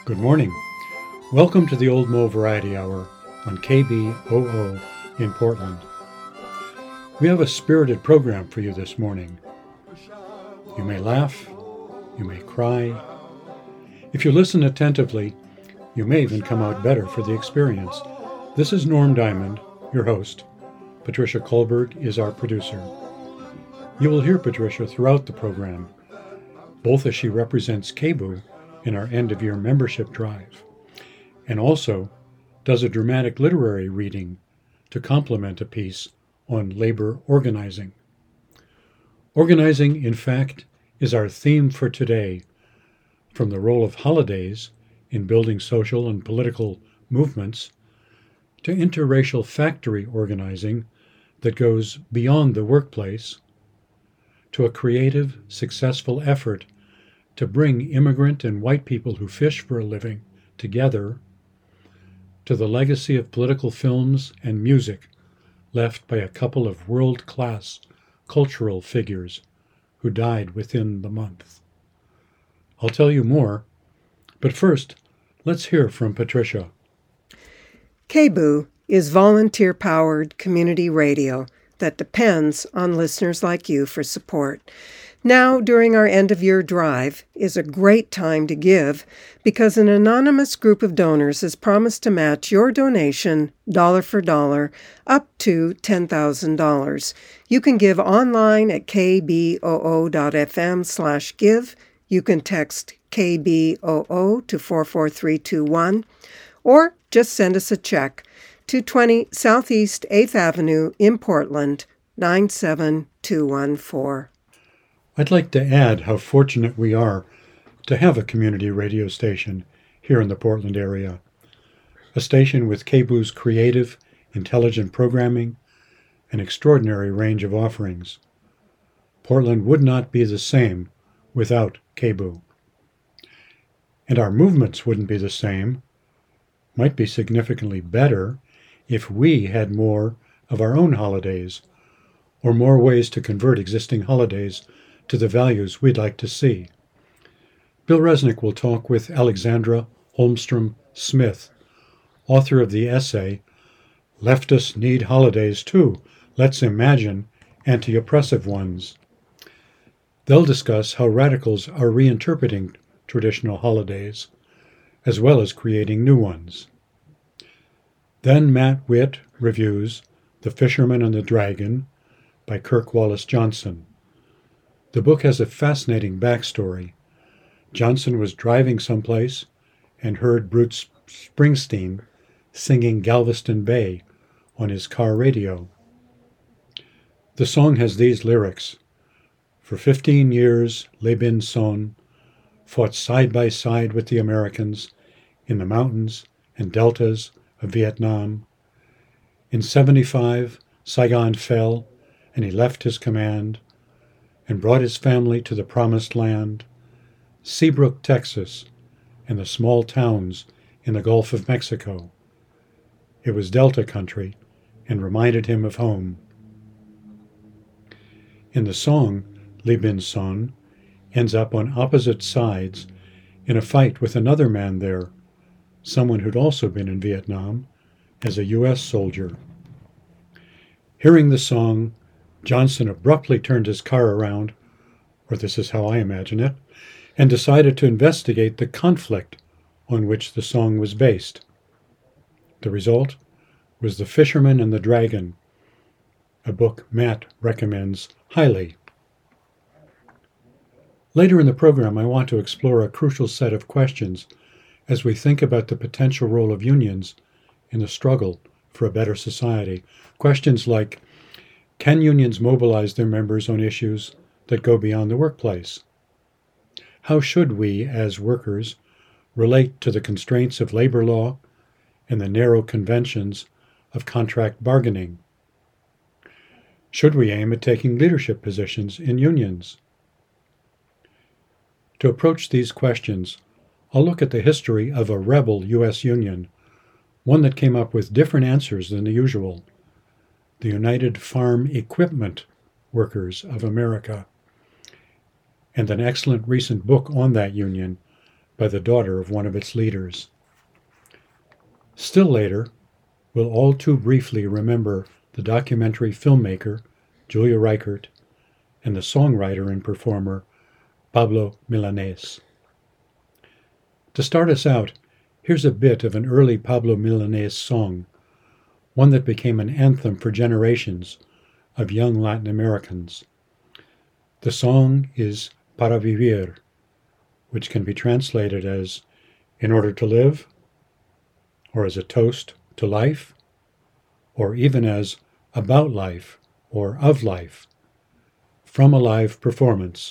Good morning. Welcome to the Old Mo Variety Hour on KBOO in Portland. We have a spirited program for you this morning. You may laugh, you may cry. If you listen attentively, you may even come out better for the experience. This is Norm Diamond, your host. Patricia Kohlberg is our producer. You will hear Patricia throughout the program, both as she represents KBOO in our end-of-year membership drive, and also does a dramatic literary reading to complement a piece on labor organizing. Organizing, in fact, is our theme for today, from the role of holidays in building social and political movements to interracial factory organizing that goes beyond the workplace, to a creative, successful effort to bring immigrant and white people who fish for a living together, to the legacy of political films and music left by a couple of world-class cultural figures who died within the month. I'll tell you more, but first, let's hear from Patricia. KBOO is volunteer-powered community radio that depends on listeners like you for support. Now, during our end-of-year drive, is a great time to give because an anonymous group of donors has promised to match your donation dollar for dollar up to $10,000. You can give online at kboo.fm/give. You can text KBOO to 44321, or just send us a check to 20 Southeast 8th Avenue in Portland, 97214. I'd like to add how fortunate we are to have a community radio station here in the Portland area, a station with KBOO's creative, intelligent programming, and extraordinary range of offerings. Portland would not be the same without KBOO. And our movements wouldn't be the same, might be significantly better, if we had more of our own holidays, or more ways to convert existing holidays to the values we'd like to see. Bill Resnick will talk with Alexandra Holmstrom Smith, author of the essay, Leftists Need Holidays Too, Let's Imagine Anti-Oppressive Ones. They'll discuss how radicals are reinterpreting traditional holidays, as well as creating new ones. Then Matt Witt reviews The Fisherman and the Dragon by Kirk Wallace Johnson. The book has a fascinating backstory. Johnson was driving someplace and heard Bruce Springsteen singing Galveston Bay on his car radio. The song has these lyrics. For 15 years, Le Bin Son fought side by side with the Americans in the mountains and deltas of Vietnam. In 75, Saigon fell, and he left his command and brought his family to the Promised Land, Seabrook, Texas, and the small towns in the Gulf of Mexico. It was Delta country and reminded him of home. In the song, Le Bin Son ends up on opposite sides in a fight with another man there, someone who'd also been in Vietnam as a U.S. soldier. Hearing the song, Johnson abruptly turned his car around, or this is how I imagine it, and decided to investigate the conflict on which the song was based. The result was The Fisherman and the Dragon, a book Matt recommends highly. Later in the program, I want to explore a crucial set of questions as we think about the potential role of unions in the struggle for a better society. Questions like, can unions mobilize their members on issues that go beyond the workplace? How should we, as workers, relate to the constraints of labor law and the narrow conventions of contract bargaining? Should we aim at taking leadership positions in unions? To approach these questions, I'll look at the history of a rebel U.S. union, one that came up with different answers than the usual. The United Farm Equipment Workers of America, and an excellent recent book on that union by the daughter of one of its leaders. Still later, we'll all too briefly remember the documentary filmmaker Julia Reichert and the songwriter and performer Pablo Milanés. To start us out, here's a bit of an early Pablo Milanés song, one that became an anthem for generations of young Latin Americans. The song is Para Vivir, which can be translated as in order to live, or as a toast to life, or even as about life or of life, from a live performance.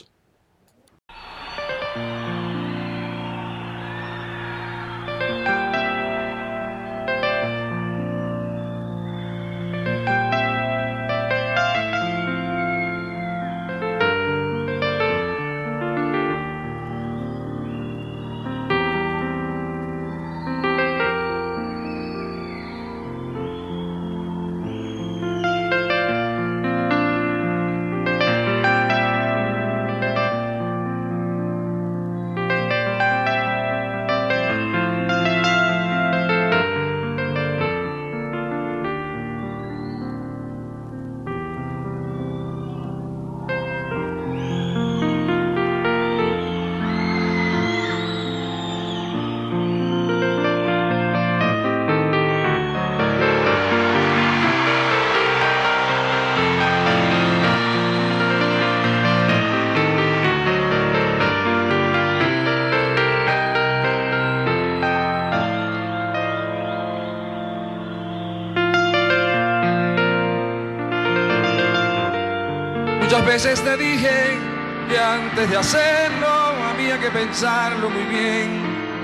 Muchas veces te dije que antes de hacerlo había que pensarlo muy bien.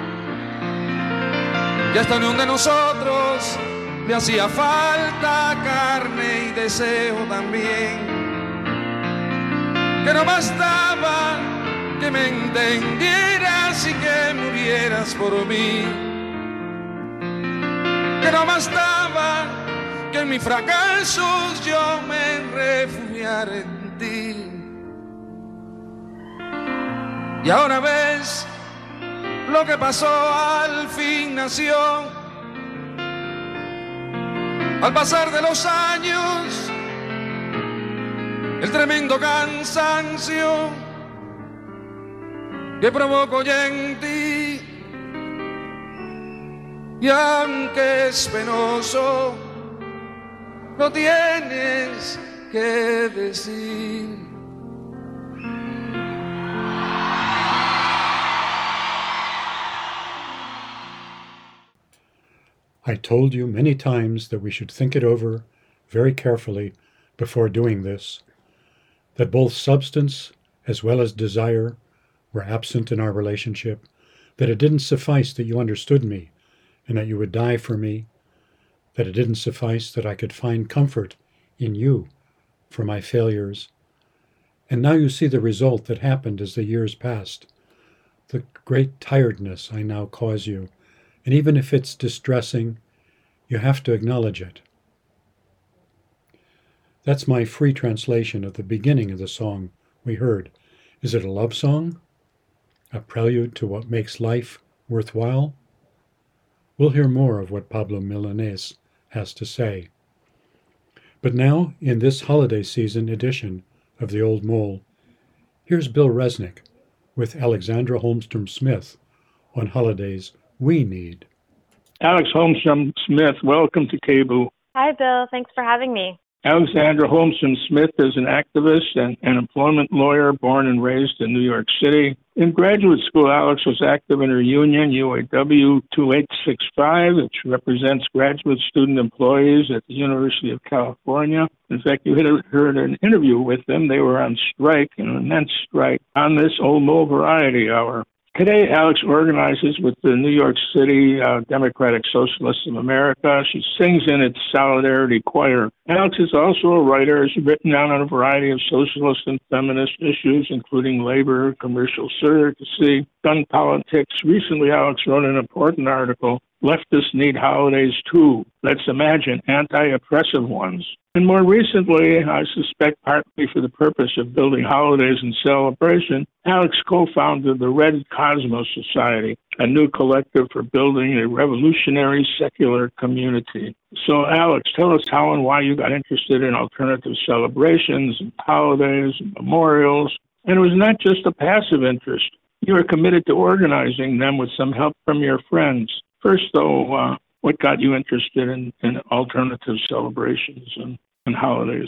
Que a esta unión de nosotros le hacía falta carne y deseo también. Que no bastaba que me entendieras y que murieras por mí. Que no bastaba que en mis fracasos yo me refugiara en ti. Y ahora ves lo que pasó, al fin nació. Al pasar de los años, el tremendo cansancio que provoco ya en ti. Y aunque es penoso, lo tienes que decir. I told you many times that we should think it over very carefully before doing this, that both substance as well as desire were absent in our relationship, that it didn't suffice that you understood me and that you would die for me, that it didn't suffice that I could find comfort in you for my failures. And now you see the result that happened as the years passed, the great tiredness I now cause you. And even if it's distressing, you have to acknowledge it. That's my free translation of the beginning of the song we heard. Is it a love song? A prelude to what makes life worthwhile? We'll hear more of what Pablo Milanés has to say. But now, in this holiday season edition of The Old Mole, here's Bill Resnick with Alexandra Holmstrom Smith on holidays we need. Alex Holmstrom Smith, welcome to KBOO. Hi, Bill. Thanks for having me. Alexandra Holmstrom Smith is an activist and an employment lawyer born and raised in New York City. In graduate school, Alex was active in her union, UAW 2865, which represents graduate student employees at the University of California. In fact, you heard an interview with them. They were on strike, an immense strike, on this Old Mole Variety Hour. Today, Alex organizes with the New York City Democratic Socialists of America. She sings in its Solidarity Choir. Alex is also a writer, has written down on a variety of socialist and feminist issues, including labor, commercial surrogacy, gun politics. Recently, Alex wrote an important article Leftists need holidays too. Let's imagine anti-oppressive ones. And more recently, I suspect partly for the purpose of building holidays and celebration, Alex co-founded the Red Cosmos Society, a new collective for building a revolutionary secular community. So, Alex, tell us how and why you got interested in alternative celebrations and holidays and memorials. And it was not just a passive interest. You were committed to organizing them with some help from your friends. First, though, what got you interested in alternative celebrations and holidays?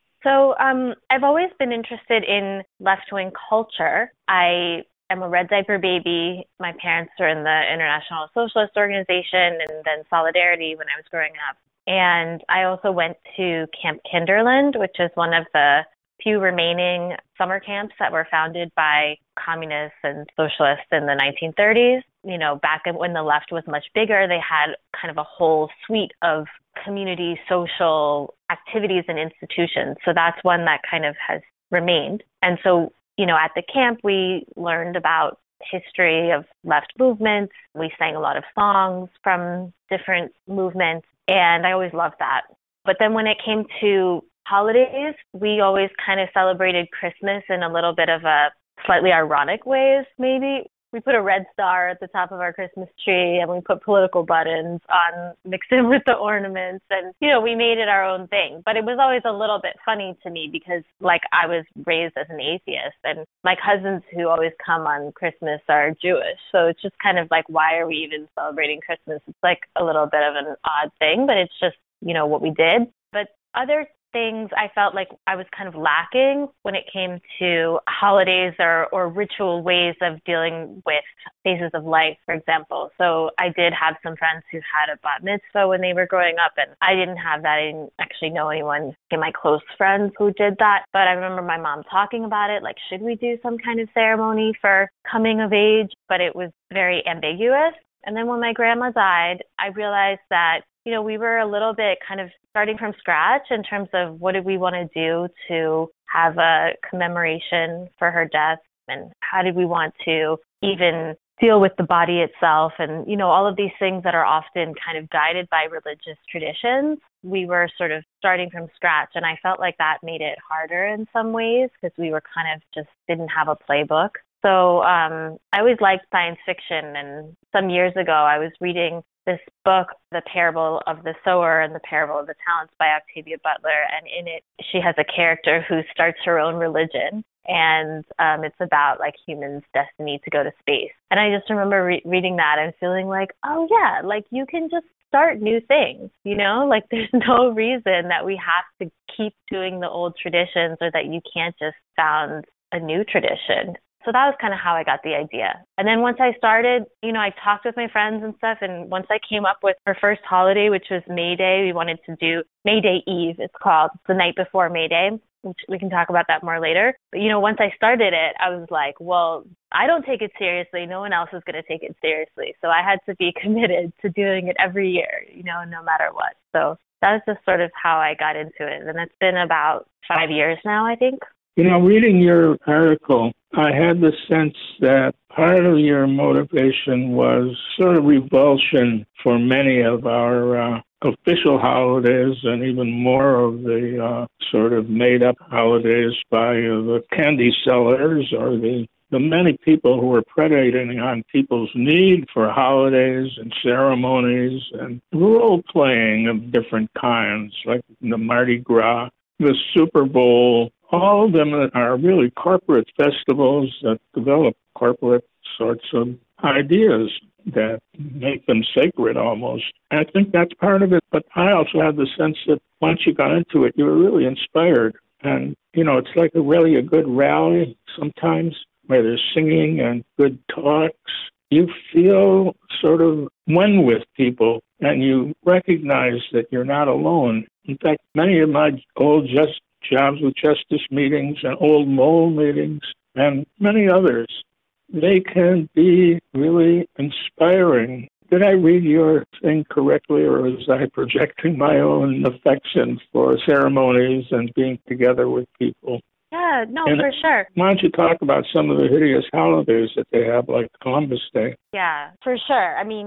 So I've always been interested in left-wing culture. I am a red diaper baby. My parents were in the International Socialist Organization and then Solidarity when I was growing up. And I also went to Camp Kinderland, which is one of the few remaining summer camps that were founded by communists and socialists in the 1930s. You know, back when the left was much bigger, they had kind of a whole suite of community social activities and institutions. So that's one that kind of has remained. And so, you know, at the camp, we learned about history of left movements. We sang a lot of songs from different movements, and I always loved that. But then when it came to holidays, we always kind of celebrated Christmas in a little bit of a slightly ironic ways, maybe. We put a red star at the top of our Christmas tree, and we put political buttons on, mixed in with the ornaments. And, you know, we made it our own thing. But it was always a little bit funny to me because, like, I was raised as an atheist, and my cousins who always come on Christmas are Jewish. So it's just kind of like, why are we even celebrating Christmas? It's like a little bit of an odd thing, but it's just, you know, what we did. But other things I felt like I was kind of lacking when it came to holidays or ritual ways of dealing with phases of life, for example. So I did have some friends who had a bat mitzvah when they were growing up, and I didn't have that. I didn't actually know anyone in my close friends who did that. But I remember my mom talking about it, like, should we do some kind of ceremony for coming of age? But it was very ambiguous. And then when my grandma died, I realized that, you know, we were a little bit kind of starting from scratch in terms of what did we want to do to have a commemoration for her death, and how did we want to even deal with the body itself, and, you know, all of these things that are often kind of guided by religious traditions. We were sort of starting from scratch, and I felt like that made it harder in some ways because we were kind of just didn't have a playbook. So I always liked science fiction, and some years ago I was reading this book, The Parable of the Sower and the Parable of the Talents by Octavia Butler, and in it she has a character who starts her own religion, and it's about like humans' destiny to go to space. And I just remember reading that and feeling like, oh yeah, like you can just start new things, you know, like there's no reason that we have to keep doing the old traditions or that you can't just found a new tradition. So that was kind of how I got the idea. And then once I started, you know, I talked with my friends and stuff. And once I came up with our first holiday, which was May Day, we wanted to do May Day Eve, it's called. It's the night before May Day, which we can talk about that more later. But, you know, once I started it, I was like, well, I don't take it seriously. No one else is going to take it seriously. So I had to be committed to doing it every year, you know, no matter what. So that was just sort of how I got into it. And it's been about 5 years now, I think. You know, reading your article, I had the sense that part of your motivation was sort of revulsion for many of our official holidays and even more of the sort of made-up holidays by the candy sellers or the many people who are predating on people's need for holidays and ceremonies and role-playing of different kinds, like the Mardi Gras, the Super Bowl. All of them are really corporate festivals that develop corporate sorts of ideas that make them sacred almost. And I think that's part of it. But I also have the sense that once you got into it, you were really inspired. And, you know, it's like a good rally sometimes where there's singing and good talks. You feel sort of one with people, and you recognize that you're not alone. In fact, many of my old jobs with justice meetings and old mole meetings and many others, they can be really inspiring. Did I read your thing correctly, or was I projecting my own affection for ceremonies and being together with people? Yeah, no, for sure. Why don't you talk about some of the hideous holidays that they have, like Columbus Day? Yeah, for sure. I mean,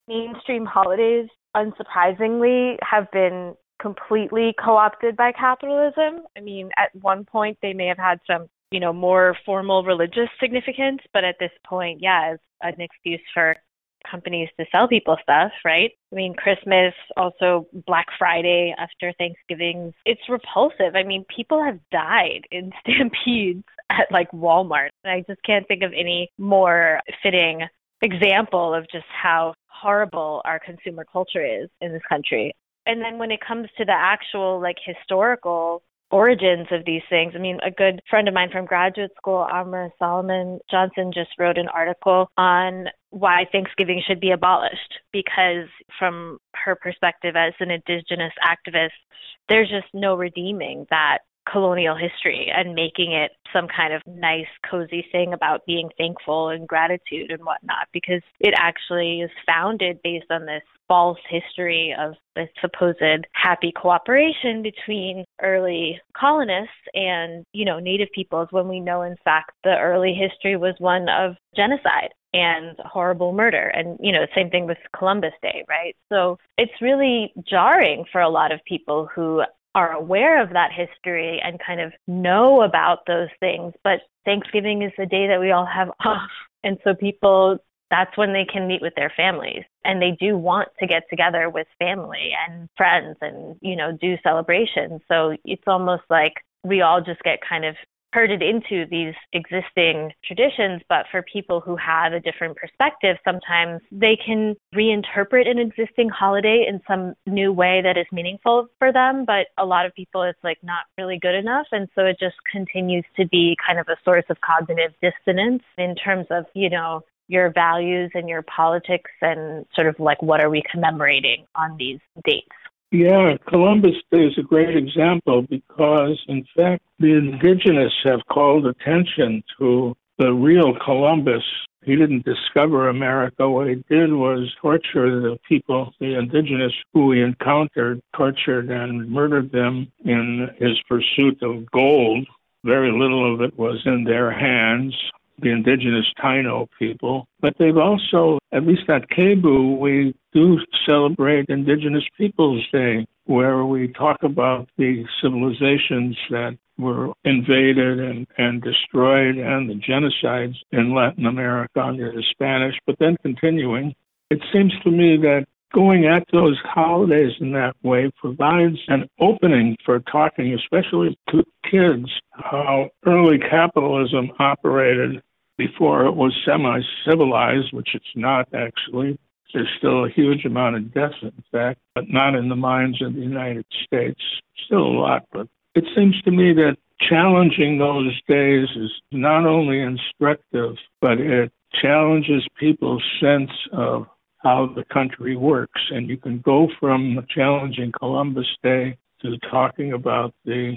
mainstream holidays, unsurprisingly, have been completely co-opted by capitalism. I mean, at one point they may have had some, more formal religious significance, but at this point, yeah, it's an excuse for companies to sell people stuff, right? I mean, Christmas, also Black Friday after Thanksgiving, it's repulsive. I mean, people have died in stampedes at like Walmart. And I just can't think of any more fitting example of just how horrible our consumer culture is in this country. And then when it comes to the actual like historical origins of these things, I mean, a good friend of mine from graduate school, Amra Solomon Johnson, just wrote an article on why Thanksgiving should be abolished, because from her perspective as an Indigenous activist, there's just no redeeming that colonial history and making it some kind of nice, cozy thing about being thankful and gratitude and whatnot, because it actually is founded based on this false history of the supposed happy cooperation between early colonists and, native peoples, when we know, in fact, the early history was one of genocide and horrible murder. And, same thing with Columbus Day, right? So it's really jarring for a lot of people who are aware of that history and kind of know about those things. But Thanksgiving is the day that we all have off. And so people, that's when they can meet with their families. And they do want to get together with family and friends and, do celebrations. So it's almost like we all just get kind of herded into these existing traditions, but for people who have a different perspective, sometimes they can reinterpret an existing holiday in some new way that is meaningful for them. But a lot of people, it's like not really good enough. And so it just continues to be kind of a source of cognitive dissonance in terms of, your values and your politics and sort of like, what are we commemorating on these dates? Yeah, Columbus Day is a great example because, in fact, the indigenous have called attention to the real Columbus. He didn't discover America. What he did was torture the people, the indigenous who he encountered, tortured and murdered them in his pursuit of gold. Very little of it was in their hands, the indigenous Taino people. But they've also, at least at KBOO, we do celebrate Indigenous Peoples Day, where we talk about the civilizations that were invaded and destroyed and the genocides in Latin America under the Spanish, but then continuing. It seems to me that going at those holidays in that way provides an opening for talking, especially to kids, how early capitalism operated before it was semi-civilized, which it's not actually. There's still a huge amount of death, in fact, but not in the minds of the United States. Still a lot, but it seems to me that challenging those days is not only instructive, but it challenges people's sense of how the country works. And you can go from challenging Columbus Day to talking about the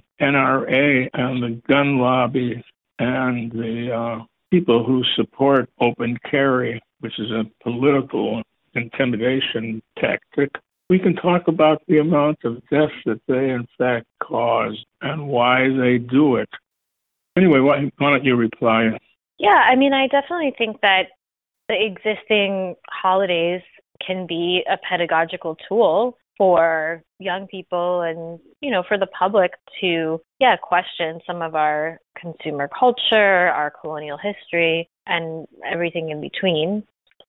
NRA and the gun lobby and the people who support open carry, which is a political intimidation tactic. We can talk about the amount of death that they, in fact, cause and why they do it. Anyway, why don't you reply? Yeah, I mean, I definitely think that the existing holidays can be a pedagogical tool for young people and, for the public to, question some of our consumer culture, our colonial history, and everything in between.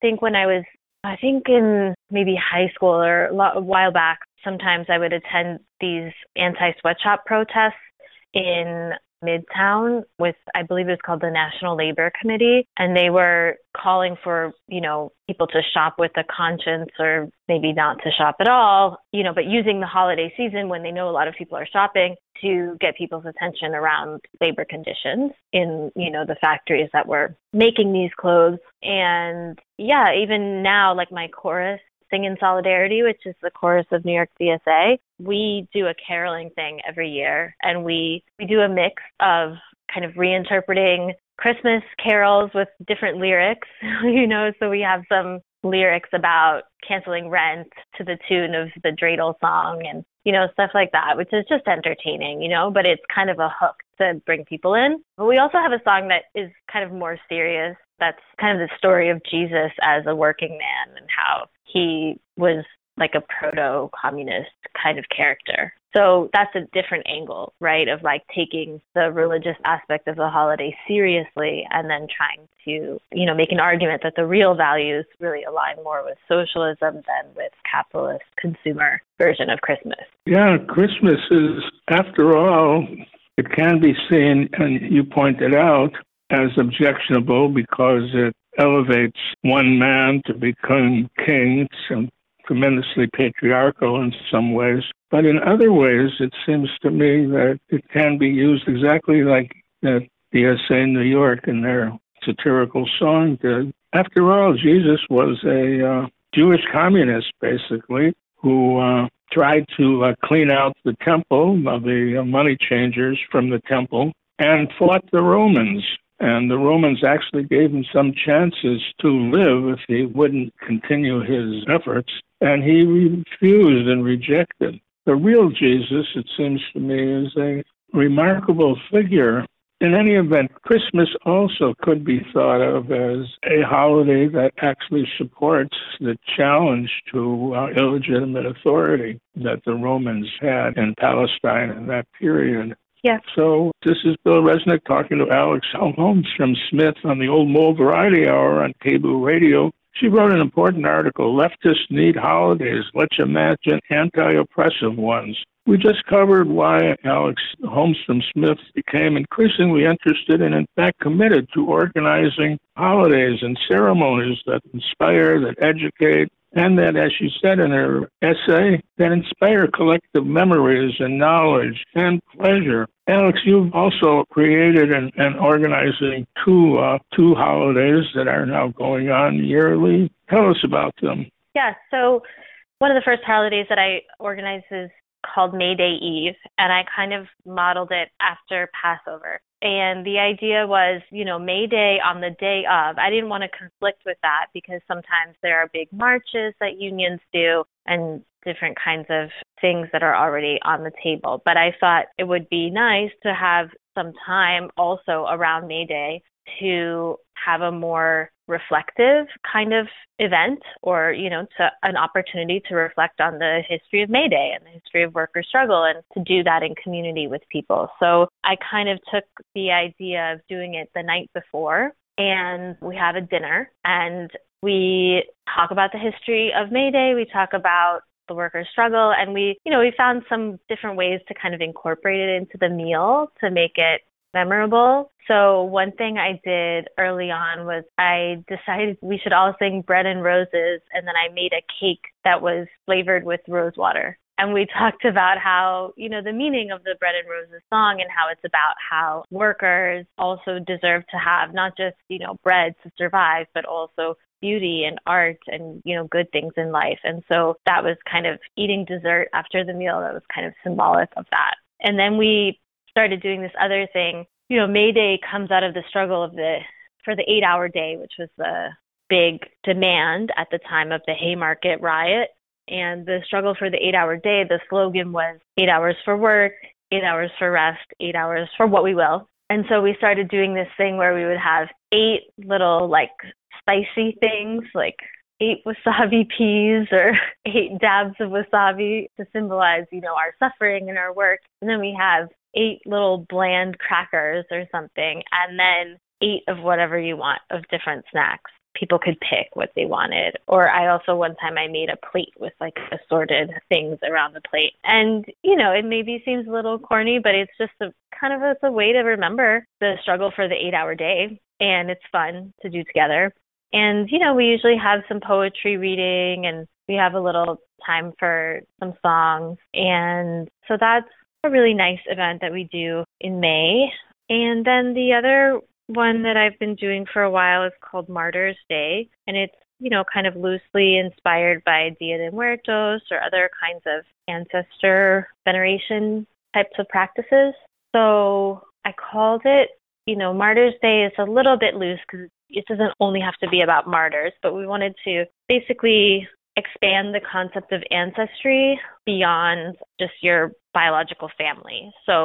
I think in maybe high school or a while back, sometimes I would attend these anti-sweatshop protests in Midtown with, I believe it was called the National Labor Committee, and they were calling for, people to shop with a conscience or maybe not to shop at all, but using the holiday season when they know a lot of people are shopping to get people's attention around labor conditions in, the factories that were making these clothes. And even now, like my chorus, Sing in Solidarity, which is the chorus of New York CSA, we do a caroling thing every year. And we do a mix of kind of reinterpreting Christmas carols with different lyrics, so we have some lyrics about canceling rent to the tune of the dreidel song and, stuff like that, which is just entertaining, but it's kind of a hook to bring people in. But we also have a song that is kind of more serious That's kind of the story of Jesus as a working man and how he was like a proto-communist kind of character. So that's a different angle, right, of like taking the religious aspect of the holiday seriously and then trying to, make an argument that the real values really align more with socialism than with capitalist consumer version of Christmas. Yeah, Christmas is, after all, it can be seen, and you pointed out, as objectionable because it elevates one man to become king. It's tremendously patriarchal in some ways. But in other ways, it seems to me that it can be used exactly like the DSA New York in their satirical song did. After all, Jesus was a Jewish communist, basically, who tried to clean out the temple, the money changers from the temple, and fought the Romans. And the Romans actually gave him some chances to live if he wouldn't continue his efforts. And he refused and rejected. The real Jesus, it seems to me, is a remarkable figure. In any event, Christmas also could be thought of as a holiday that actually supports the challenge to illegitimate authority that the Romans had in Palestine in that period. Yeah. So this is Bill Resnick talking to Alex Holmstrom-Smith on the Old Mole Variety Hour on KBOO Radio. She wrote an important article, Leftists Need Holidays, Let's Imagine Anti-Oppressive Ones. We just covered why Alex Holmstrom-Smith became increasingly interested and, in fact, committed to organizing holidays and ceremonies that inspire, that educate, and that, as she said in her essay, that inspire collective memories and knowledge and pleasure. Alex, you've also created and organizing two holidays that are now going on yearly. Tell us about them. Yeah, so one of the first holidays that I organized is called May Day Eve, and I kind of modeled it after Passover. And the idea was, May Day on the day of. I didn't want to conflict with that because sometimes there are big marches that unions do and different kinds of things that are already on the table. But I thought it would be nice to have some time also around May Day to have a more reflective kind of event or, to an opportunity to reflect on the history of May Day and the history of worker struggle and to do that in community with people. So I kind of took the idea of doing it the night before and we have a dinner and we talk about the history of May Day. We talk about the worker struggle and we found some different ways to kind of incorporate it into the meal to make it memorable. So one thing I did early on was I decided we should all sing Bread and Roses, and then I made a cake that was flavored with rose water. And we talked about how, the meaning of the Bread and Roses song and how it's about how workers also deserve to have not just, bread to survive, but also beauty and art and, good things in life. And so that was kind of eating dessert after the meal. That was kind of symbolic of that. And then we started doing this other thing. May Day comes out of the struggle for the 8-hour day, which was the big demand at the time of the Haymarket riot. And the struggle for the 8-hour day, the slogan was 8 hours for work, 8 hours for rest, 8 hours for what we will. And so we started doing this thing where we would have 8 little spicy things, like 8 wasabi peas or 8 dabs of wasabi to symbolize, our suffering and our work. And then we have 8 little bland crackers or something, and then 8 of whatever you want of different snacks. People could pick what they wanted. Or I also, one time I made a plate with assorted things around the plate. And, it maybe seems a little corny, but it's just it's a way to remember the struggle for the 8-hour day. And it's fun to do together. And, we usually have some poetry reading and we have a little time for some songs. And so that's a really nice event that we do in May. And then the other one that I've been doing for a while is called Martyrs Day. And it's, kind of loosely inspired by Dia de Muertos or other kinds of ancestor veneration types of practices. So I called it, Martyrs Day is a little bit loose because it doesn't only have to be about martyrs, but we wanted to basically expand the concept of ancestry beyond just your biological family. So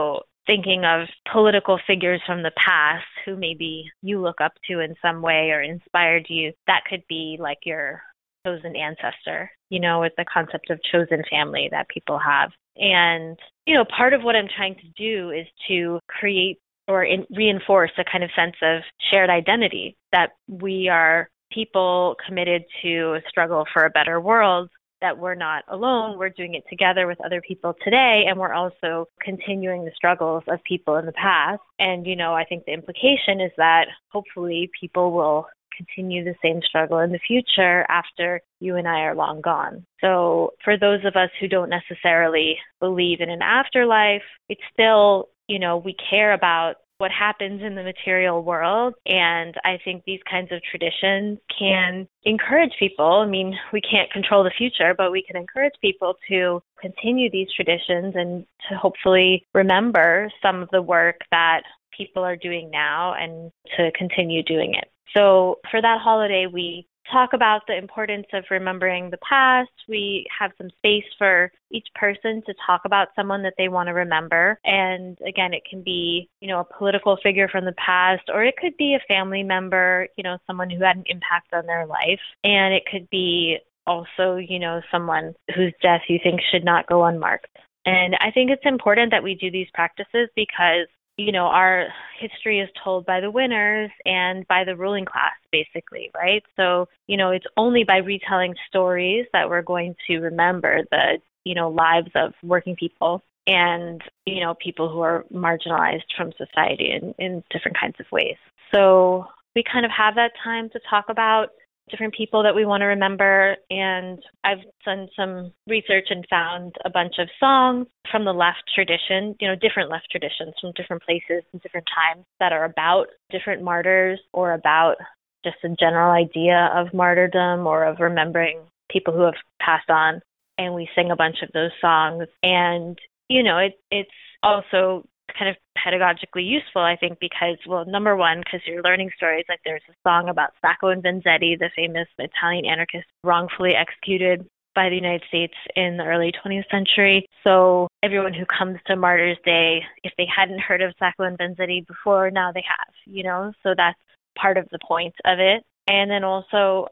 thinking of political figures from the past who maybe you look up to in some way or inspired you, that could be like your chosen ancestor, with the concept of chosen family that people have. And, part of what I'm trying to do is to create or reinforce a kind of sense of shared identity, that we are people committed to a struggle for a better world, that we're not alone, we're doing it together with other people today, and we're also continuing the struggles of people in the past. And, I think the implication is that hopefully people will continue the same struggle in the future after you and I are long gone. So for those of us who don't necessarily believe in an afterlife, it's still, we care about what happens in the material world. And I think these kinds of traditions can encourage people. I mean, we can't control the future, but we can encourage people to continue these traditions and to hopefully remember some of the work that people are doing now and to continue doing it. So for that holiday, we talk about the importance of remembering the past. We have some space for each person to talk about someone that they want to remember. And again, it can be, a political figure from the past, or it could be a family member, someone who had an impact on their life. And it could be also, someone whose death you think should not go unmarked. And I think it's important that we do these practices because our history is told by the winners and by the ruling class, basically, right? So, it's only by retelling stories that we're going to remember the, lives of working people and, people who are marginalized from society in different kinds of ways. So we kind of have that time to talk about different people that we want to remember. And I've done some research and found a bunch of songs from the left tradition, different left traditions from different places and different times that are about different martyrs or about just a general idea of martyrdom or of remembering people who have passed on. And we sing a bunch of those songs. And, it's also kind of pedagogically useful, I think, because, well, number one, because you're learning stories. Like there's a song about Sacco and Vanzetti, the famous Italian anarchist wrongfully executed by the United States in the early 20th century. So everyone who comes to Martyrs Day, if they hadn't heard of Sacco and Vanzetti before, now they have, so that's part of the point of it. And then also,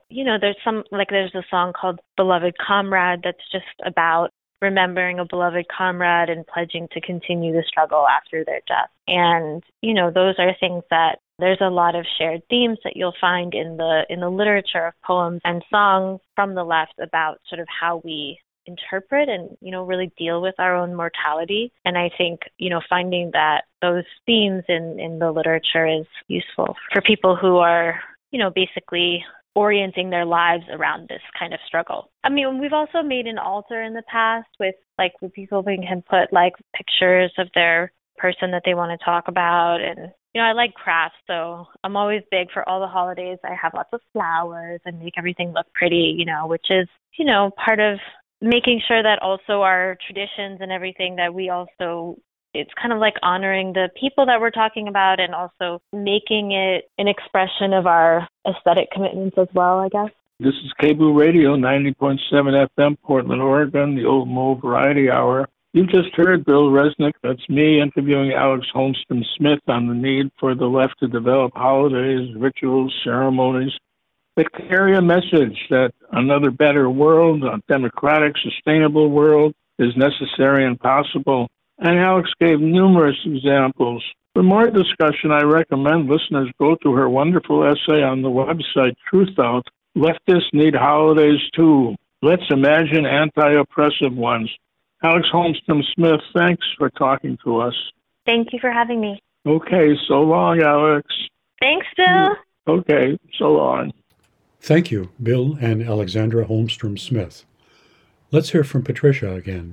there's a song called Beloved Comrade that's just about remembering a beloved comrade and pledging to continue the struggle after their death. And, those are things that there's a lot of shared themes that you'll find in the literature of poems and songs from the left about sort of how we interpret and, really deal with our own mortality. And I think, finding that those themes in the literature is useful for people who are, basically orienting their lives around this kind of struggle. I mean, we've also made an altar in the past with where people can put pictures of their person that they want to talk about. And, I like crafts, so I'm always big for all the holidays. I have lots of flowers and make everything look pretty, which is, part of making sure that also our traditions and everything that we also, it's kind of like honoring the people that we're talking about and also making it an expression of our aesthetic commitments as well, I guess. This is KBOO Radio, 90.7 FM, Portland, Oregon, the Old Mo Variety Hour. You just heard Bill Resnick, that's me, interviewing Alex Holmstrom Smith on the need for the left to develop holidays, rituals, ceremonies that carry a message that another better world, a democratic, sustainable world is necessary and possible. And Alex gave numerous examples. For more discussion, I recommend listeners go to her wonderful essay on the website Truthout, Leftists Need Holidays Too. Let's imagine anti-oppressive ones. Alex Holmstrom Smith, thanks for talking to us. Thank you for having me. Okay, so long, Alex. Thanks, Bill. Okay, so long. Thank you, Bill and Alexandra Holmstrom Smith. Let's hear from Patricia again.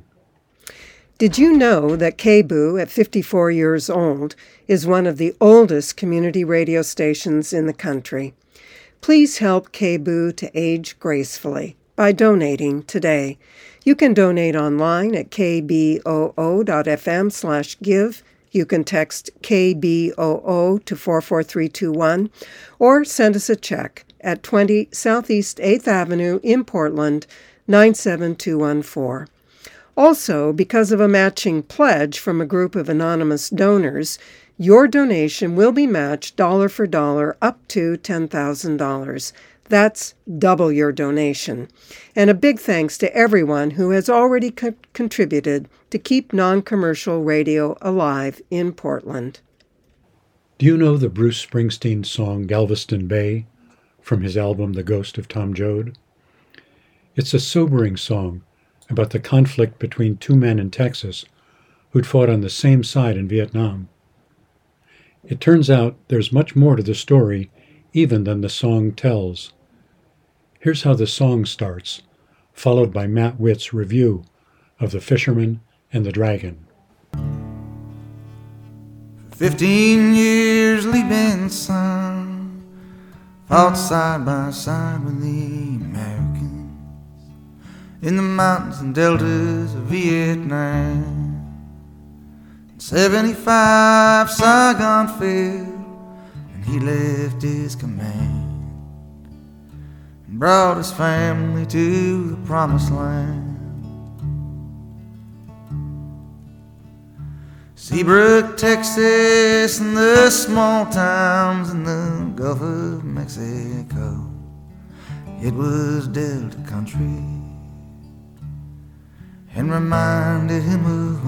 Did you know that KBOO, at 54 years old, is one of the oldest community radio stations in the country? Please help KBOO to age gracefully by donating today. You can donate online at kboo.fm/give. You can text KBOO to 44321 or send us a check at 20 Southeast 8th Avenue in Portland, 97214. Also, because of a matching pledge from a group of anonymous donors, your donation will be matched dollar for dollar up to $10,000. That's double your donation. And a big thanks to everyone who has already contributed to keep non-commercial radio alive in Portland. Do you know the Bruce Springsteen song Galveston Bay from his album The Ghost of Tom Joad? It's a sobering song about the conflict between two men in Texas who'd fought on the same side in Vietnam. It turns out there's much more to the story even than the song tells. Here's how the song starts, followed by Matt Witt's review of The Fisherman and the Dragon. For 15 years Lee Benson fought side by side with the Americans in the mountains and deltas of Vietnam. In 75 Saigon fell and he left his command and brought his family to the promised land. Seabrook, Texas, and the small towns in the Gulf of Mexico, it was Delta country and reminded him of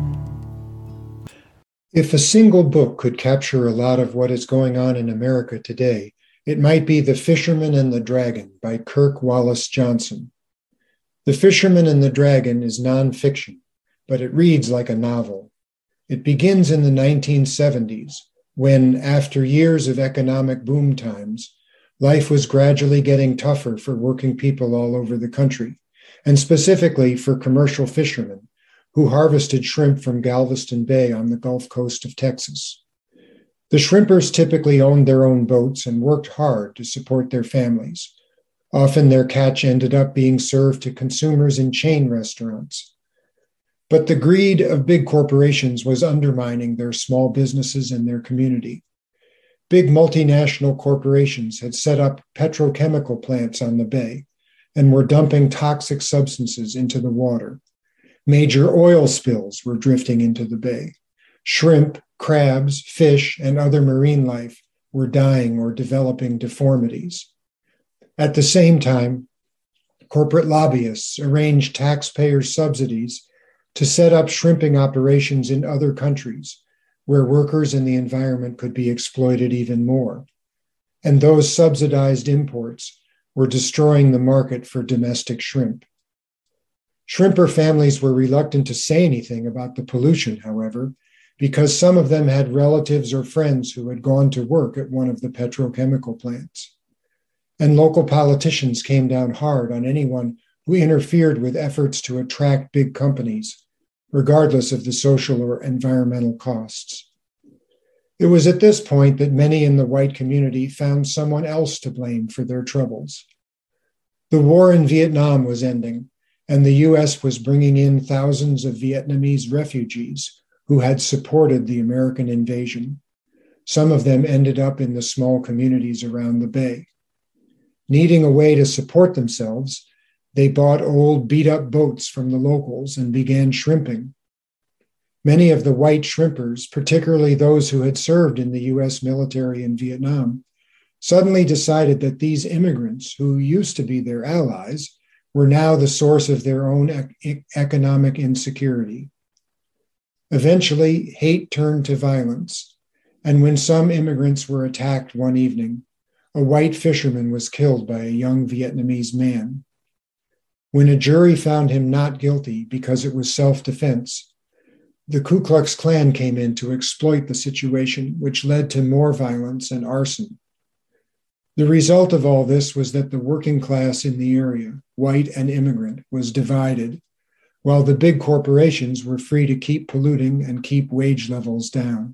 home. If a single book could capture a lot of what is going on in America today, it might be The Fisherman and the Dragon by Kirk Wallace Johnson. The Fisherman and the Dragon is nonfiction, but it reads like a novel. It begins in the 1970s, when, after years of economic boom times, life was gradually getting tougher for working people all over the country, and specifically for commercial fishermen who harvested shrimp from Galveston Bay on the Gulf Coast of Texas. The shrimpers typically owned their own boats and worked hard to support their families. Often their catch ended up being served to consumers in chain restaurants. But the greed of big corporations was undermining their small businesses and their community. Big multinational corporations had set up petrochemical plants on the bay and were dumping toxic substances into the water. Major oil spills were drifting into the bay. Shrimp, crabs, fish, and other marine life were dying or developing deformities. At the same time, corporate lobbyists arranged taxpayer subsidies to set up shrimping operations in other countries where workers and the environment could be exploited even more. And those subsidized imports were destroying the market for domestic shrimp. Shrimper families were reluctant to say anything about the pollution, however, because some of them had relatives or friends who had gone to work at one of the petrochemical plants. And local politicians came down hard on anyone who interfered with efforts to attract big companies, regardless of the social or environmental costs. It was at this point that many in the white community found someone else to blame for their troubles. The war in Vietnam was ending, and the U.S. was bringing in thousands of Vietnamese refugees who had supported the American invasion. Some of them ended up in the small communities around the bay. Needing a way to support themselves, they bought old beat-up boats from the locals and began shrimping. Many of the white shrimpers, particularly those who had served in the U.S. military in Vietnam, suddenly decided that these immigrants, who used to be their allies, were now the source of their own economic insecurity. Eventually, hate turned to violence, and when some immigrants were attacked one evening, a white fisherman was killed by a young Vietnamese man. When a jury found him not guilty because it was self-defense, the Ku Klux Klan came in to exploit the situation, which led to more violence and arson. The result of all this was that the working class in the area, white and immigrant, was divided, while the big corporations were free to keep polluting and keep wage levels down.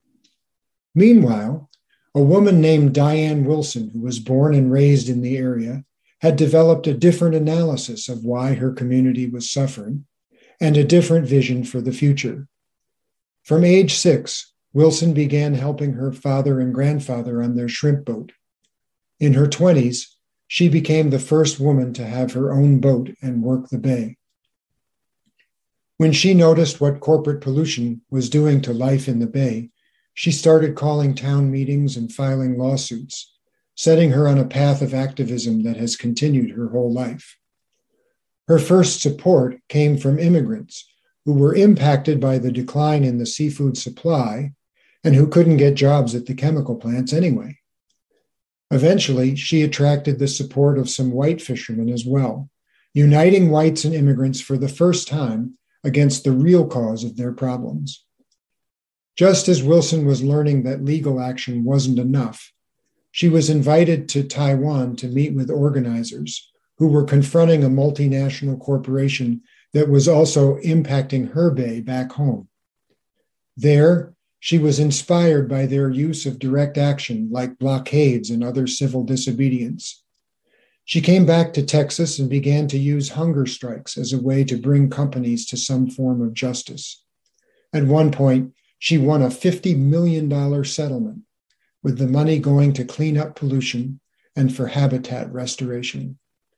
Meanwhile, a woman named Diane Wilson, who was born and raised in the area, had developed a different analysis of why her community was suffering and a different vision for the future. From age 6, Wilson began helping her father and grandfather on their shrimp boat. In her 20s, she became the first woman to have her own boat and work the bay. When she noticed what corporate pollution was doing to life in the Bay, she started calling town meetings and filing lawsuits, setting her on a path of activism that has continued her whole life. Her first support came from immigrants who were impacted by the decline in the seafood supply and who couldn't get jobs at the chemical plants anyway. Eventually, she attracted the support of some white fishermen as well, uniting whites and immigrants for the first time against the real cause of their problems. Just as Wilson was learning that legal action wasn't enough, she was invited to Taiwan to meet with organizers who were confronting a multinational corporation that was also impacting her bay back home. There, she was inspired by their use of direct action like blockades and other civil disobedience. She came back to Texas and began to use hunger strikes as a way to bring companies to some form of justice. At one point, she won a $50 million settlement, with the money going to clean up pollution and for habitat restoration.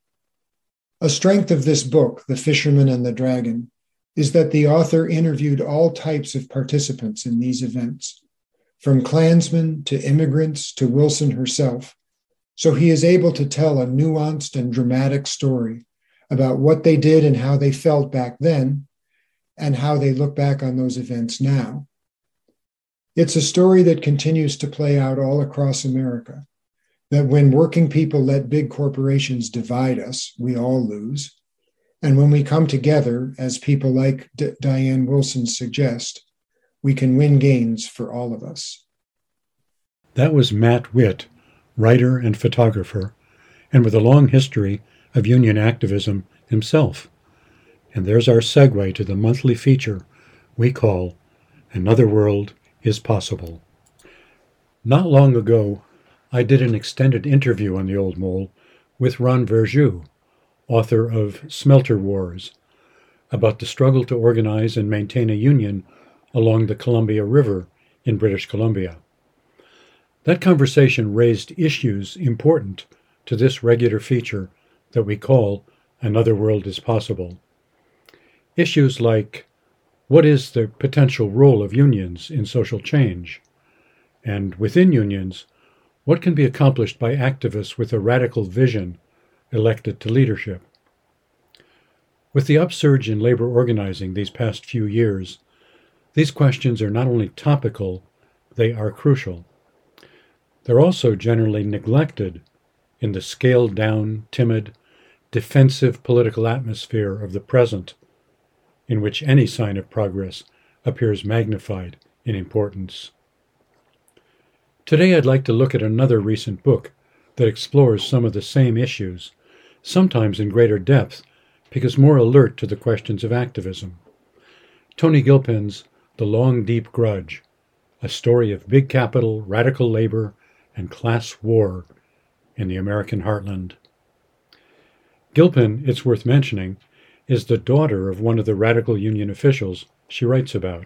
A strength of this book, The Fisherman and the Dragon, is that the author interviewed all types of participants in these events, from Klansmen to immigrants to Wilson herself, so he is able to tell a nuanced and dramatic story about what they did and how they felt back then, and how they look back on those events now. It's a story that continues to play out all across America, that when working people let big corporations divide us, we all lose. And when we come together, as people like Diane Wilson suggest, we can win gains for all of us. That was Matt Witt, writer and photographer, and with a long history of union activism himself. And there's our segue to the monthly feature we call Another World is Possible. Not long ago, I did an extended interview on the Old Mole with Ron Verjeux, author of Smelter Wars, about the struggle to organize and maintain a union along the Columbia River in British Columbia. That conversation raised issues important to this regular feature that we call Another World is Possible. Issues like, what is the potential role of unions in social change? And within unions, what can be accomplished by activists with a radical vision elected to leadership? With the upsurge in labor organizing these past few years, these questions are not only topical, they are crucial. They're also generally neglected in the scaled-down, timid, defensive political atmosphere of the present, in which any sign of progress appears magnified in importance. Today I'd like to look at another recent book that explores some of the same issues, sometimes in greater depth, because more alert to the questions of activism. Tony Gilpin's The Long Deep Grudge, a story of big capital, radical labor, and class war in the American heartland. Gilpin, it's worth mentioning, is the daughter of one of the radical union officials she writes about.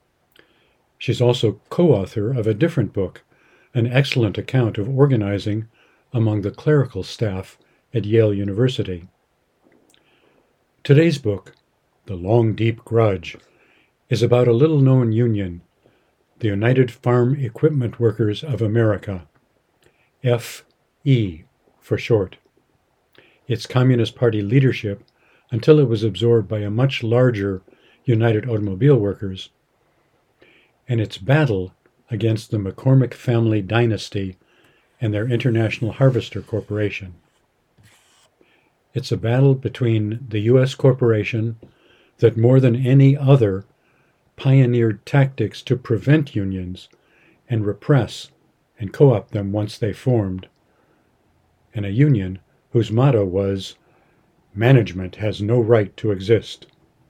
She's also co-author of a different book, an excellent account of organizing among the clerical staff at Yale University. Today's book, The Long Deep Grudge, is about a little-known union, the United Farm Equipment Workers of America, FE for short. Its Communist Party leadership until it was absorbed by a much larger United Automobile Workers, and its battle against the McCormick family dynasty and their International Harvester Corporation. It's a battle between the U.S. corporation that more than any other pioneered tactics to prevent unions and repress and co-opt them once they formed, and a union whose motto was, "Management has no right to exist."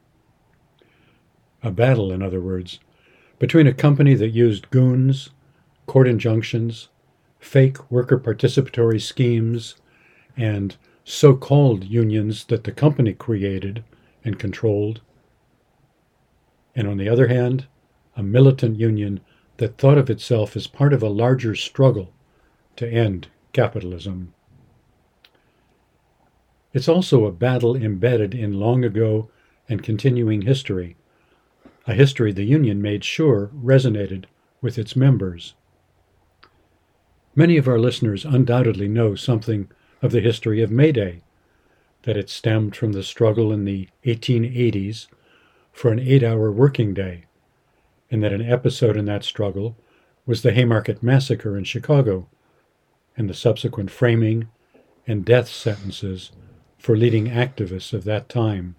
A battle, in other words, between a company that used goons, court injunctions, fake worker participatory schemes, and so-called unions that the company created and controlled, and on the other hand, a militant union that thought of itself as part of a larger struggle to end capitalism. It's also a battle embedded in long ago and continuing history, a history the union made sure resonated with its members. Many of our listeners undoubtedly know something of the history of May Day, that it stemmed from the struggle in the 1880s for an 8-hour working day, and that an episode in that struggle was the Haymarket Massacre in Chicago, and the subsequent framing and death sentences for leading activists of that time.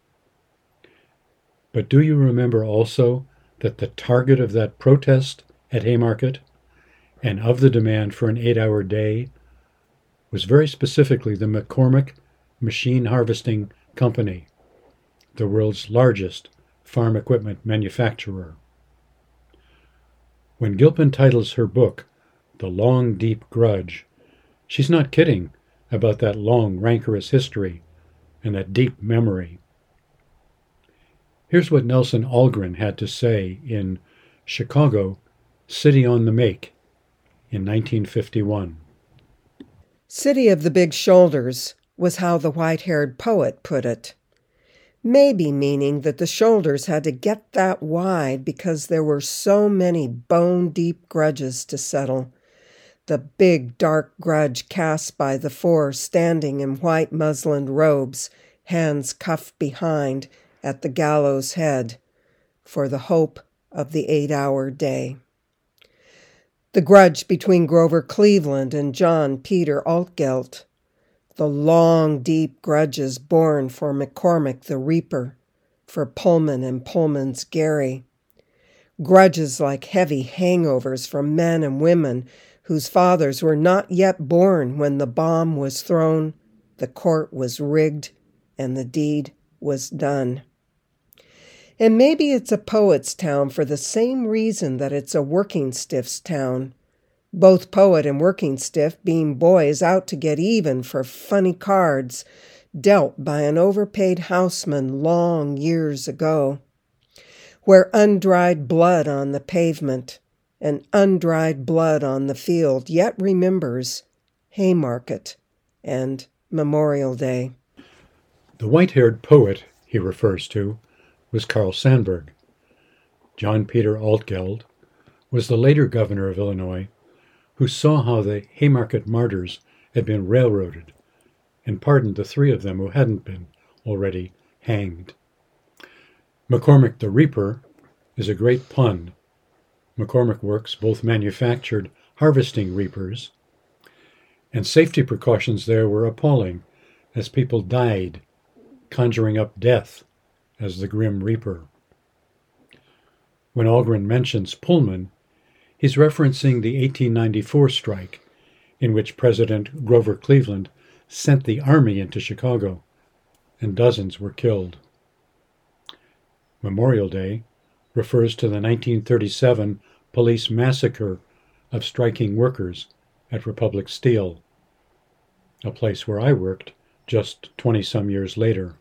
But do you remember also that the target of that protest at Haymarket and of the demand for an 8-hour day was very specifically the McCormick Machine Harvesting Company, the world's largest farm equipment manufacturer? When Gilpin titles her book The Long, Deep Grudge, she's not kidding about that long, rancorous history and that deep memory. Here's what Nelson Algren had to say in Chicago, City on the Make in 1951. City of the Big Shoulders was how the white-haired poet put it. Maybe meaning that the shoulders had to get that wide because there were so many bone-deep grudges to settle. The big, dark grudge cast by the four standing in white muslined robes, hands cuffed behind at the gallows head, for the hope of the 8-hour day. The grudge between Grover Cleveland and John Peter Altgeld. The long, deep grudges born for McCormick the Reaper, for Pullman and Pullman's Gary. Grudges like heavy hangovers from men and women whose fathers were not yet born when the bomb was thrown, the court was rigged, and the deed was done. And maybe it's a poet's town for the same reason that it's a working stiff's town. Both poet and working stiff being boys out to get even for funny cards dealt by an overpaid houseman long years ago, where undried blood on the pavement and undried blood on the field yet remembers Haymarket and Memorial Day. The white-haired poet he refers to was Carl Sandburg. John Peter Altgeld was the later governor of Illinois who saw how the Haymarket martyrs had been railroaded and pardoned the 3 of them who hadn't been already hanged. McCormick the Reaper is a great pun. McCormick Works both manufactured harvesting reapers, and safety precautions there were appalling as people died, conjuring up death as the Grim Reaper. When Algren mentions Pullman, he's referencing the 1894 strike, in which President Grover Cleveland sent the army into Chicago, and dozens were killed. Memorial Day refers to the 1937 police massacre of striking workers at Republic Steel, a place where I worked just 20-some years later.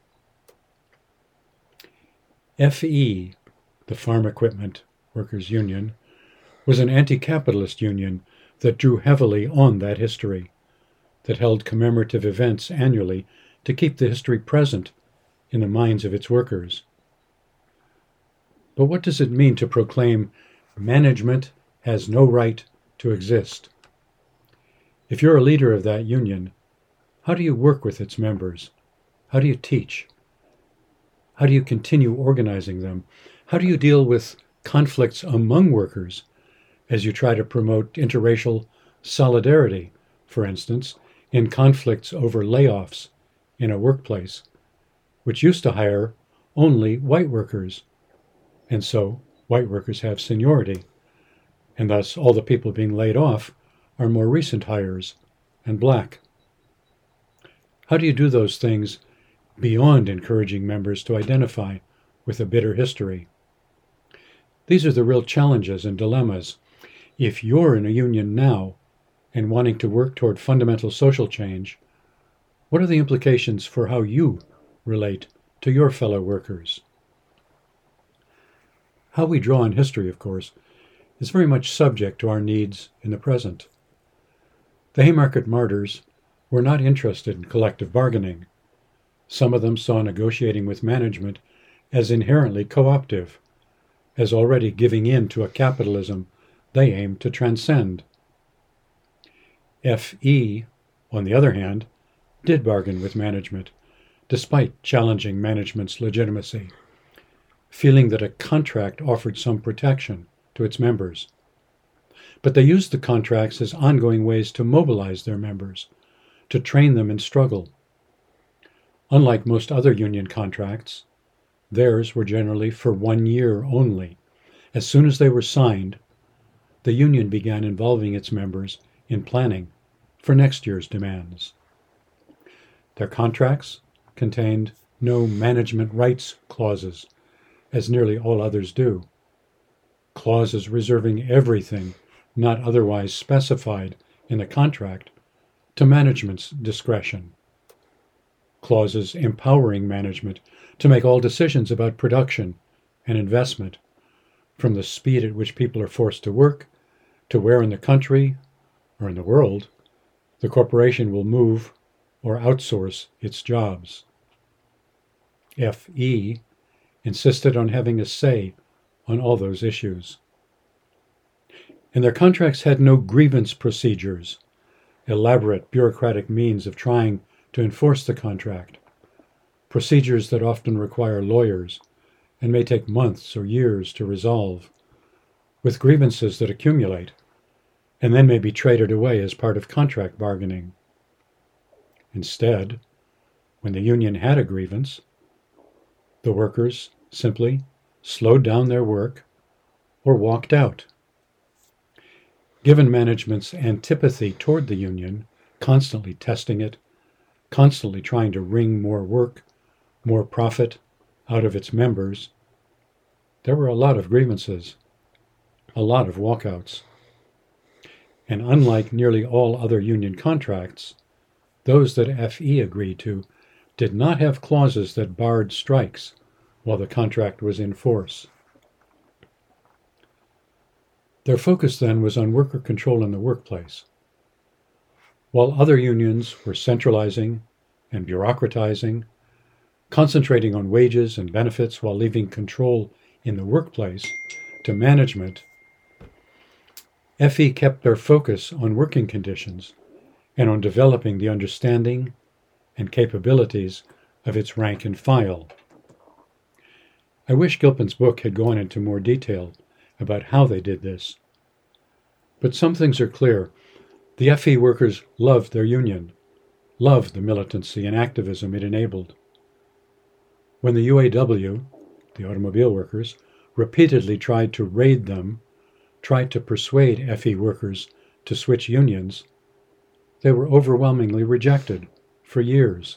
FE, the Farm Equipment Workers Union, was an anti-capitalist union that drew heavily on that history, that held commemorative events annually to keep the history present in the minds of its workers. But what does it mean to proclaim management has no right to exist? If you're a leader of that union, how do you work with its members? How do you teach? How do you continue organizing them? How do you deal with conflicts among workers as you try to promote interracial solidarity, for instance, in conflicts over layoffs in a workplace, which used to hire only white workers, and so white workers have seniority, and thus all the people being laid off are more recent hires and black. How do you do those things beyond encouraging members to identify with a bitter history? These are the real challenges and dilemmas. If you're in a union now and wanting to work toward fundamental social change, what are the implications for how you relate to your fellow workers? How we draw on history, of course, is very much subject to our needs in the present. The Haymarket martyrs were not interested in collective bargaining. Some of them saw negotiating with management as inherently co-optive, as already giving in to a capitalism they aim to transcend. FE, on the other hand, did bargain with management, despite challenging management's legitimacy, feeling that a contract offered some protection to its members. But they used the contracts as ongoing ways to mobilize their members, to train them in struggle. Unlike most other union contracts, theirs were generally for 1 year only. As soon as they were signed, the union began involving its members in planning for next year's demands. Their contracts contained no management rights clauses, as nearly all others do. Clauses reserving everything not otherwise specified in the contract to management's discretion. Clauses empowering management to make all decisions about production and investment, from the speed at which people are forced to work to where in the country or in the world the corporation will move or outsource its jobs. FE insisted on having a say on all those issues. And their contracts had no grievance procedures, elaborate bureaucratic means of trying to enforce the contract, procedures that often require lawyers and may take months or years to resolve, with grievances that accumulate and then may be traded away as part of contract bargaining. Instead, when the union had a grievance, the workers simply slowed down their work or walked out. Given management's antipathy toward the union, constantly testing it, constantly trying to wring more work, more profit out of its members, there were a lot of grievances, a lot of walkouts. And unlike nearly all other union contracts, those that FE agreed to did not have clauses that barred strikes while the contract was in force. Their focus then was on worker control in the workplace. While other unions were centralizing and bureaucratizing, concentrating on wages and benefits while leaving control in the workplace to management, FE kept their focus on working conditions and on developing the understanding and capabilities of its rank and file. I wish Gilpin's book had gone into more detail about how they did this. But some things are clear. The FE workers loved their union, loved the militancy and activism it enabled. When the UAW, the automobile workers, repeatedly tried to raid them, tried to persuade FE workers to switch unions, they were overwhelmingly rejected for years.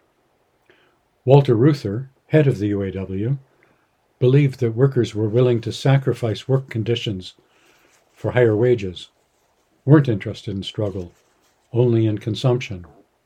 Walter Reuther, head of the UAW, believed that workers were willing to sacrifice work conditions for higher wages, weren't interested in struggle, only in consumption.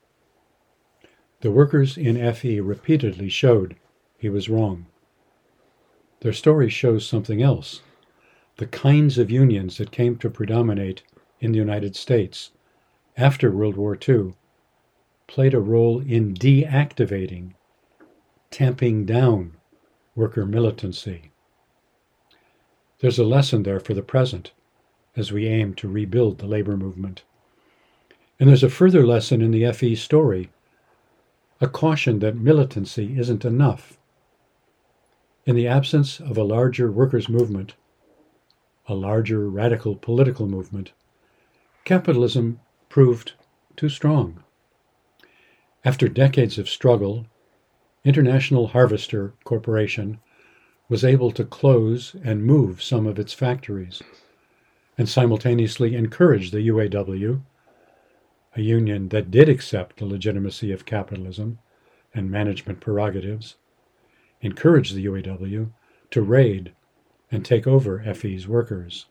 The workers in FE repeatedly showed he was wrong. Their story shows something else. The kinds of unions that came to predominate in the United States after World War II played a role in deactivating, tamping down worker militancy. There's a lesson there for the present as we aim to rebuild the labor movement. And there's a further lesson in the FE story, a caution that militancy isn't enough. In the absence of a larger workers' movement, a larger radical political movement, capitalism proved too strong. After decades of struggle, International Harvester Corporation was able to close and move some of its factories, and simultaneously encourage the UAW, a union that did accept the legitimacy of capitalism and management prerogatives, encourage the UAW to raid and take over FE's workers.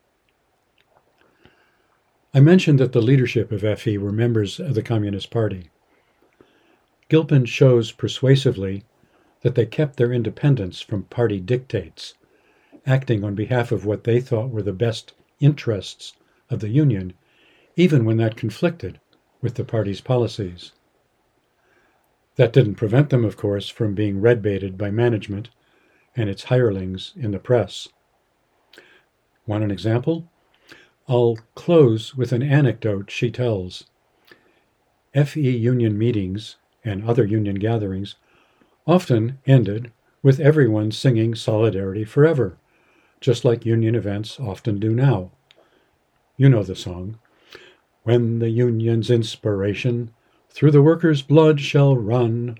I mentioned that the leadership of FE were members of the Communist Party. Gilpin shows persuasively that they kept their independence from party dictates, acting on behalf of what they thought were the best interests of the Union, even when that conflicted with the party's policies. That didn't prevent them, of course, from being red-baited by management and its hirelings in the press. Want an example? I'll close with an anecdote she tells. FE union meetings and other union gatherings often ended with everyone singing Solidarity Forever, just like union events often do now. You know the song. When the union's inspiration through the workers' blood shall run.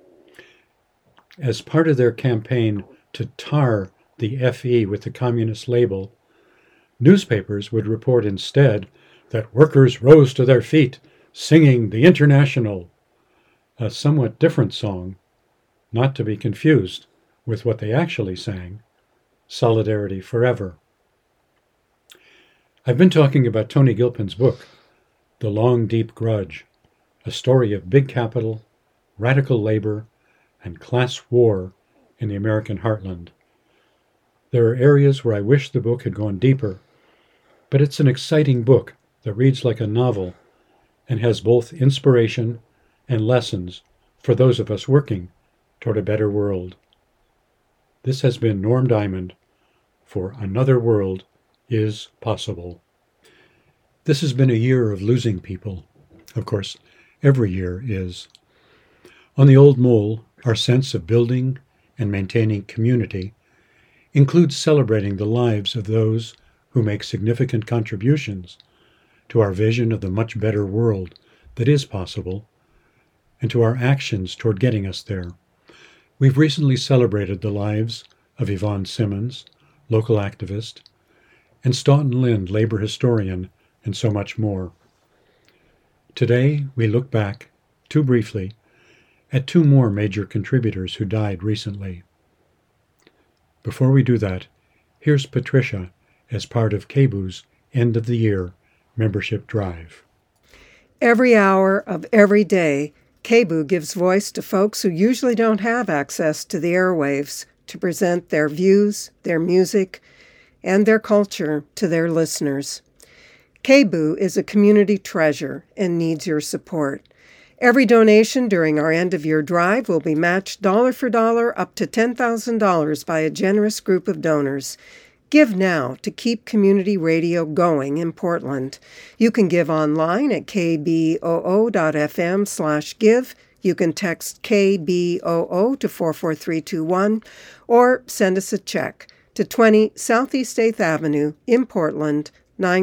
As part of their campaign to tar the FE with the communist label, newspapers would report instead that workers rose to their feet singing the International, a somewhat different song, not to be confused with what they actually sang, Solidarity Forever. I've been talking about Tony Gilpin's book, The Long Deep Grudge, a story of big capital, radical labor, and class war in the American heartland. There are areas where I wish the book had gone deeper, but it's an exciting book that reads like a novel and has both inspiration and lessons for those of us working toward a better world. This has been Norm Diamond for Another World is Possible. This has been a year of losing people. Of course, every year is. On the Old Mole, our sense of building and maintaining community includes celebrating the lives of those who make significant contributions to our vision of the much better world that is possible and to our actions toward getting us there. We've recently celebrated the lives of Yvonne Simmons, local activist, and Staunton Lind, labor historian, and so much more. Today, we look back, too briefly, at two more major contributors who died recently. Before we do that, here's Patricia as part of KBOO's End of the Year membership drive. Every hour of every day, KBOO gives voice to folks who usually don't have access to the airwaves to present their views, their music, and their culture to their listeners. KBOO is a community treasure and needs your support. Every donation during our end-of-year drive will be matched dollar for dollar up to $10,000 by a generous group of donors. Give now to keep community radio going in Portland. You can give online at kboo.fm/give. You can text KBOO to 44321 or send us a check to 20 Southeast 8th Avenue in Portland,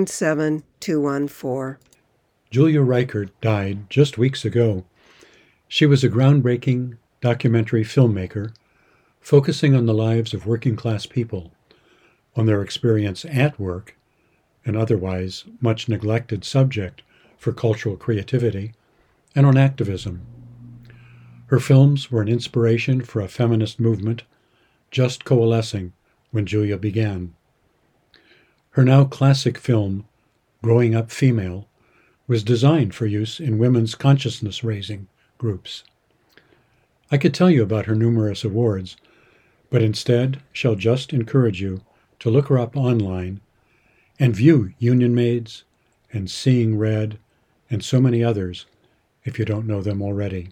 97214. Julia Reichert died just weeks ago. She was a groundbreaking documentary filmmaker focusing on the lives of working-class people, on their experience at work, an otherwise much neglected subject for cultural creativity, and on activism. Her films were an inspiration for a feminist movement just coalescing when Julia began. Her now classic film, Growing Up Female, was designed for use in women's consciousness-raising groups. I could tell you about her numerous awards, but instead shall just encourage you to look her up online and view Union Maids and Seeing Red and so many others if you don't know them already.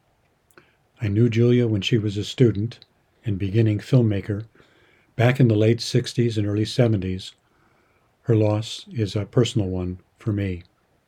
I knew Julia when she was a student and beginning filmmaker back in the late 60s and early 70s. Her loss is a personal one for me.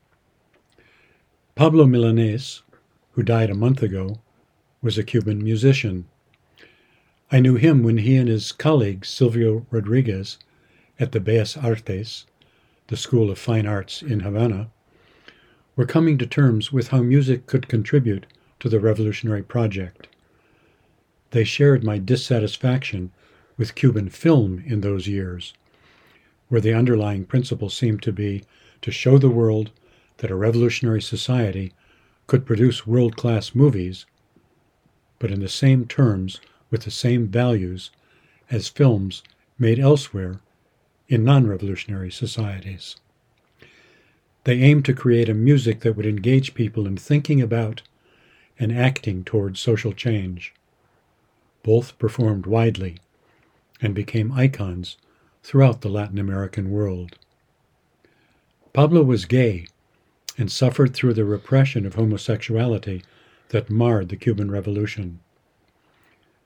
Pablo Milanés, who died a month ago, was a Cuban musician. I knew him when he and his colleague Silvio Rodriguez at the Bellas Artes, the School of Fine Arts in Havana, were coming to terms with how music could contribute to the revolutionary project. They shared my dissatisfaction with Cuban film in those years, where the underlying principle seemed to be to show the world that a revolutionary society could produce world-class movies, but in the same terms with the same values as films made elsewhere in non-revolutionary societies. They aimed to create a music that would engage people in thinking about and acting towards social change. Both performed widely and became icons throughout the Latin American world. Pablo was gay and suffered through the repression of homosexuality that marred the Cuban Revolution.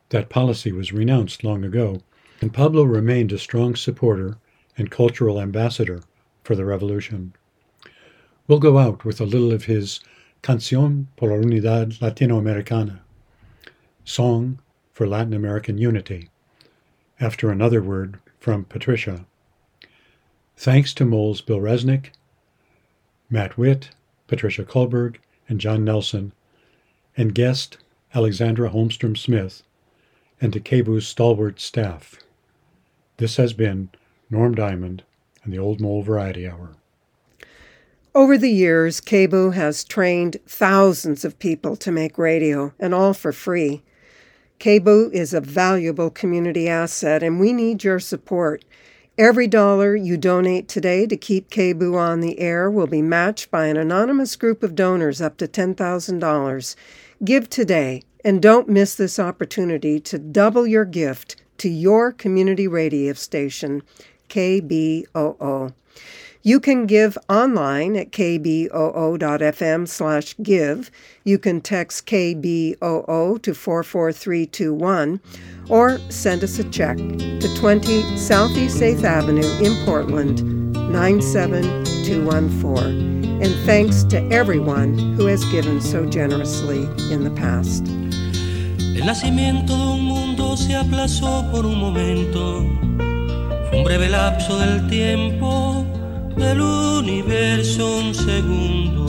That policy was renounced long ago, and Pablo remained a strong supporter and cultural ambassador for the revolution. We'll go out with a little of his Canción por la Unidad Latinoamericana, Song for Latin American Unity, after another word from Patricia. Thanks to Moles Bill Resnick, Matt Witt, Patricia Kohlberg, and John Nelson, and guest Alexandra Holmstrom Smith, and to KBOO's stalwart staff. This has been Norm Diamond and the Old Mole Variety Hour. Over the years, KBOO has trained thousands of people to make radio, and all for free. KBOO is a valuable community asset, and we need your support. Every dollar you donate today to keep KBOO on the air will be matched by an anonymous group of donors up to $10,000. Give today, and don't miss this opportunity to double your gift to your community radio station, KBOO. You can give online at kboo.fm/give. You can text KBOO to 44321 or send us a check to 20 Southeast 8th Avenue in Portland, 97214. And thanks to everyone who has given so generously in the past. El nacimiento de un mundo se aplazó por un momento. Fue un breve lapso del tiempo. Del universo un segundo.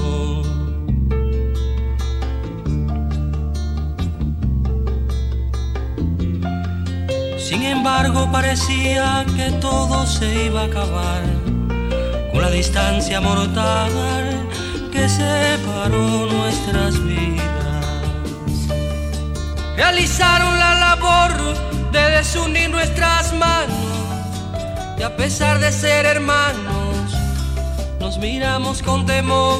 Sin embargo parecía que todo se iba a acabar con la distancia mortal que separó nuestras vidas. Realizaron la labor de desunir nuestras manos y a pesar de ser hermanos nos miramos con temor.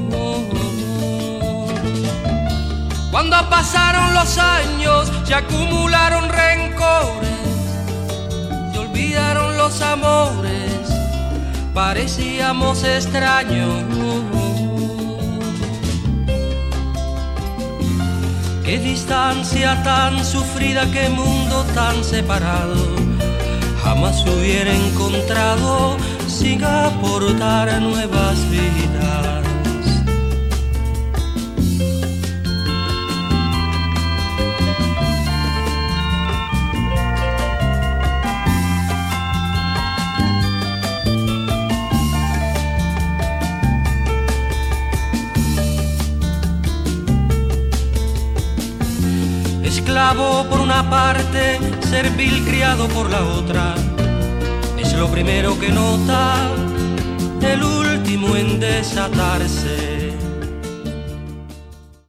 Cuando pasaron los años se acumularon rencores, se olvidaron los amores, parecíamos extraños. Qué distancia tan sufrida, qué mundo tan separado, jamás hubiera encontrado sin aportar nuevas vidas. Esclavo por una parte, servil criado por la otra. Es lo primero que nota, el último en desatarse.